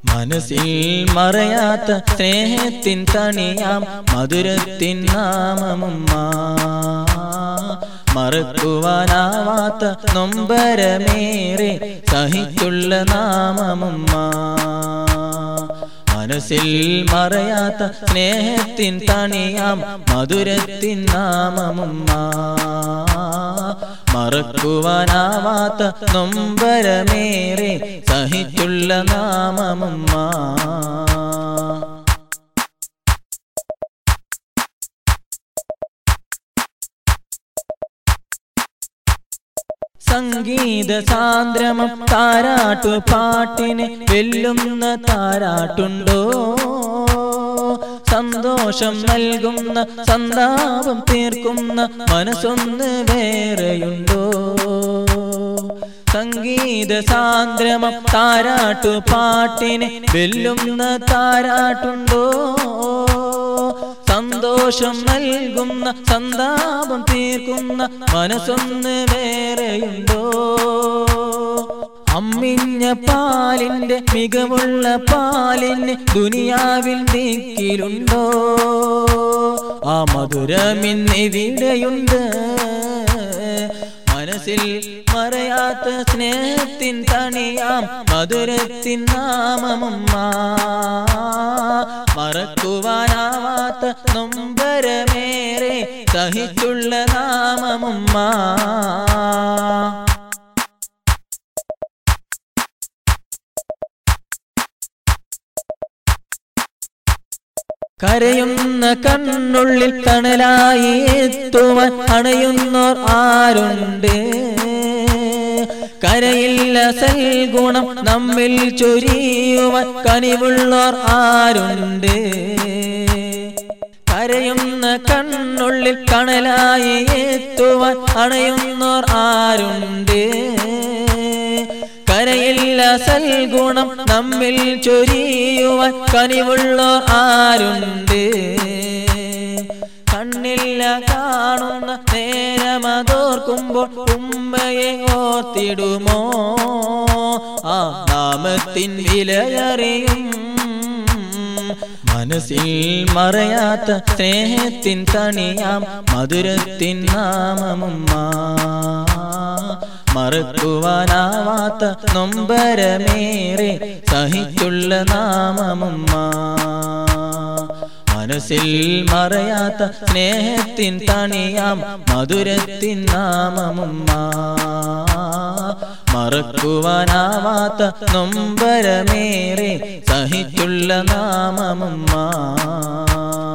മനസ്സിൽ മറയാത്ത സ്നേഹത്തിൻ തണിയാം മധുരത്തിൻ നാമമുമ്മ. മറക്കുവാനാവാത്ത നൊമ്പരമേറെ സഹിച്ചുള്ള നാമമുമ്മ. മനസ്സിൽ മറയാത്ത സ്നേഹത്തിൻ തണിയാം മധുരത്തിൻ നാമമുമ്മ. മറക്കുവാനാവാത്ത നൊമ്പരമേറെ സഹിച്ചുള്ള നാമമുമ്മ. സംഗീത സാന്ദ്രമം താരാട്ടു പാട്ടിനെ വെല്ലുന്ന താരാട്ടുണ്ടോ? സന്തോഷം നൽകുന്ന സന്താപം തീർക്കുന്ന മനസ്സൊന്ന് വേറെയുണ്ടോ? സംഗീത സാന്ദ്രമം താരാട്ടു പാട്ടിനെ വെല്ലുന്ന താരാട്ടുണ്ടോ? സന്തോഷം നൽകുന്ന സന്താപം തീർക്കുന്ന മനസ്സൊന്ന് വേറെയുണ്ടോ? അമ്മിഞ്ഞ പാലിന്റെ മികവുള്ള പാലിന് ദുനിയാവിൽ ദിക്കിലുണ്ടോ? ആ മധുരമിന്നെവിടെയുണ്ട്? മനസ്സിൽ മറയാത്ത സ്നേഹത്തിൻ തണിയാം മധുരത്തിൻ നാമമുമ്മ. മറക്കുവാനാവാത്ത നൊമ്പരമേറെ സഹിച്ചുള്ള നാമമുമ്മ. കരയുന്ന കണ്ണുള്ളിൽ തണലായി എത്തുവാൻ അണയുന്നോർ ആരുണ്ട്? കരയില്ല സൽഗുണം നമ്മിൽ ചൊരിയുവാൻ കനിവുള്ളോർ ആരുണ്ട്? കരയുന്ന കണ്ണുള്ളിൽ തണലായി എത്തുവാൻ അണയുന്നോർ ആരുണ്ട്? കരയില്ല സൽഗുണം നമ്മിൽ ചൊരിയുവാൻ കനിവുള്ളോർ ആരുണ്ട്? കണ്ണില്ല കാണുന്ന നേരമതോർക്കുമ്പോൾ ഉമ്മയെ ഓർത്തിടുമോ? ആ നാമത്തിൻ വിലയറിയും. മനസ്സിൽ മറയാത്ത സ്നേഹത്തിൻ തണിയാം മധുരത്തിൻ നാമമുമ്മ. മറക്കുവാനാവാത്ത നൊമ്പരമേറെ സഹിച്ചുള്ള നാമമുമ്മ. മനസ്സിൽ മറയാത്ത സ്നേഹത്തിൻ തണിയാം മധുരത്തിൻ നാമമുമ്മ. മറക്കുവാനാവാത്ത നൊമ്പരമേറെ സഹിച്ചുള്ള നാമമുമ്മ.